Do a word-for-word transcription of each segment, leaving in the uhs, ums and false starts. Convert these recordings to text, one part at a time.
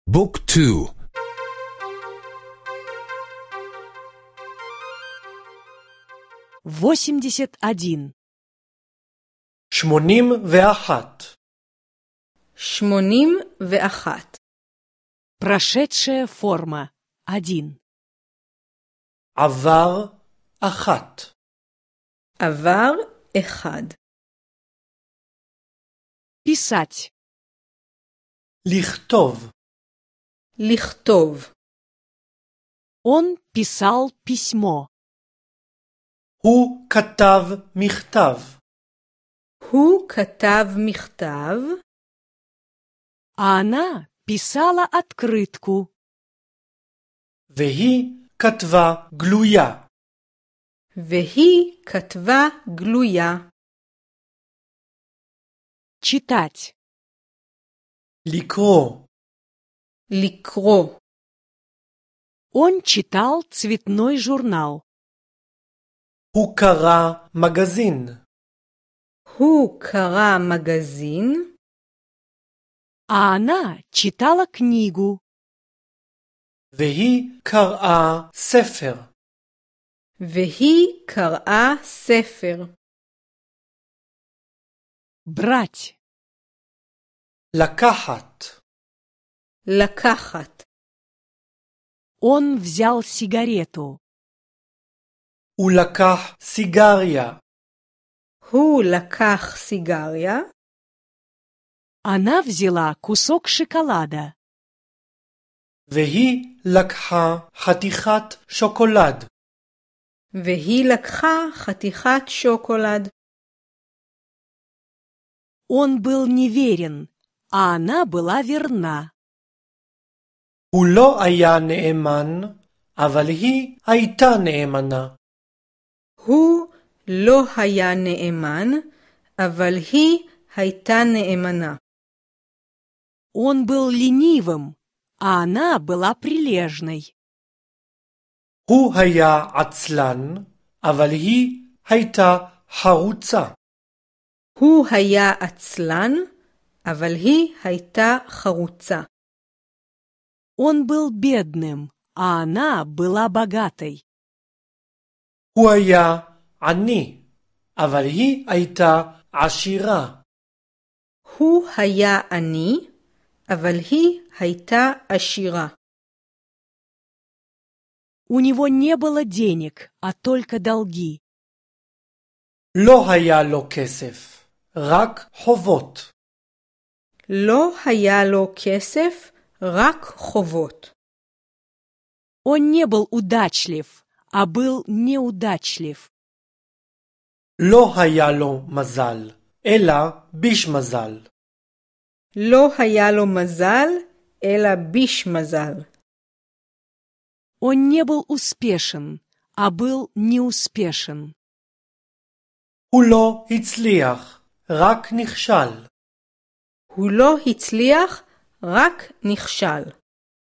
بوك تو. восемьдесят один. שמונים ואחת. שמונים ואחת. Прошедшая форма. один. עבר אחת. עבר אחד. Писать. לכתוב. לכתוב. Он писал письмо. הוא כתב מכתב. הוא כתב מכתב. А она писала открытку. והיא כתבה גלויה. והיא כתבה גלויה. Читать. לקרוא. לקרוא. Он читал цветной журнал. הוא קרא מגזין. הוא קרא מגזין. А она читала книгу. והיא קראה ספר. והיא קראה ספר. Брать. לקחת. לקחת. Он взял сигарету. הוא לקח סיגריה. הוא לקח סיגריה. Она взяла кусок шоколада. והיא לקחה חתיכת שוקולד. והיא לקחה חתיכת שוקולד. Он был неверен, а она была верна. הוא לא היה נאמן, אבל היא הייתה נאמנה. הוא לא היה נאמן, אבל היא הייתה נאמנה. Он был ленивым, а она была прилежной. הוא היה עצלן, אבל היא הייתה חרוצה. הוא היה עצלן, אבל היא הייתה חרוצה. Он был бедным, а она была богатой. הוא היה עני, אבל היא הייתה עשירה. הוא היה עני, אבל היא הייתה עשירה. У него не было денег, а только долги. לא היה לו כסף, רק חובות. לא היה לו כסף, רק חובות. Он не был удачлив, а был неудачлив. לא היה לו מזל, אלא ביש מזל. לא היה לו מזל, אלא ביש מזל. Он не был успешен, а был неуспешен. הוא לא הצליח, רק נכשל. הוא לא הצליח, רק נכשל.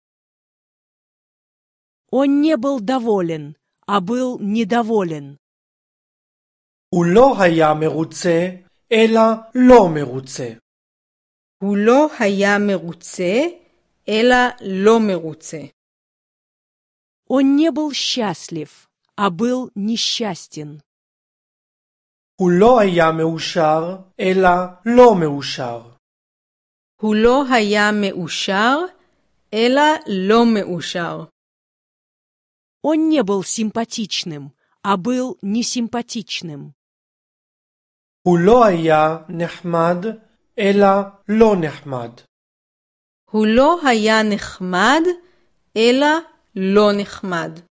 Он не был доволен, а был недоволен. הוא לא היה מרוצה, אלא לא מרוצה. הוא לא היה מרוצה, אלא לא מרוצה. Он не был счастлив, а был несчастен. הוא לא היה מאושר, אלא לא מאושר. הוא לא היה מאושר, אלא לא מאושר. Он не был симпатичным, а был несимпатичным. הוא לא היה נחמד, אלא לא נחמד. הוא לא היה נחמד, אלא לא נחמד.